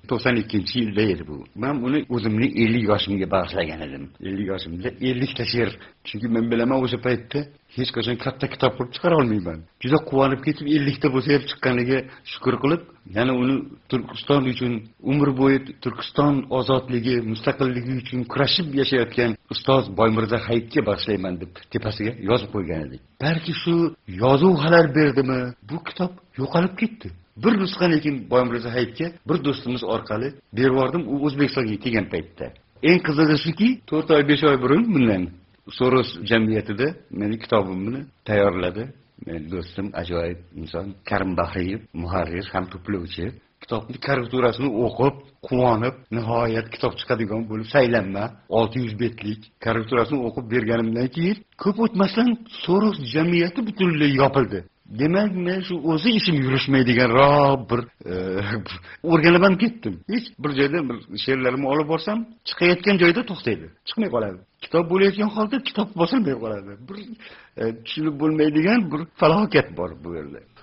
92-yilda edi bu. Men uni o'zimning 50 yoshimga bag'ishlagan edim. 50 yoshimda 50 ta she'r. Chunki men bilaman o'sha paytda hech qachon katta kitob qilib chiqara olmayman. Juda quvonib ketib 50 ta bo'lsa ham chiqqaniga shukr qilib, yana uni Turkiston uchun umr bo'yi Turkiston ozodligi, mustaqilligi uchun kurashib yashayotgan ustoz Boymirza Hayitga bag'ishlayman deb tepasiga yozib qo'ygan edik. Balki shu yozuv xalal berdimi? Bu kitob yo'qolib ketdi. Bir nusxa lekin Boymirza Hayitga bir do'stimiz orqali berib yubordim, u O'zbekistonga kelgan paytda. Eng qizig'isi, 4 oy 5 oy burun bundan Soros jamiyatida meni kitobimni tayyorladi. Men do'stim ajoyib inson Karim Bahriyev, muharrir ham to'plovchi. Kitobning karikaturasini o'qib, quvonib, nihoyat kitob chiqadigan bo'lib saylanma 600 betlik karikaturasini o'qib berganimdan keyin ko'p o'tmasdan Soros jamiyati butunlay yopildi. Demak, men shu o'zi ishim yurishmaydigan bir o'rganib ketdim. Hech bir joyda bir she'rlarimni olib borsam, chiqayotgan joyda to'xtaydi. Chiqmay qoladi. Kitob bo'layotgan holda kitob bosilmay qoladi. Bir tushunib bo'lmaydigan bir falokat bor bu yerda.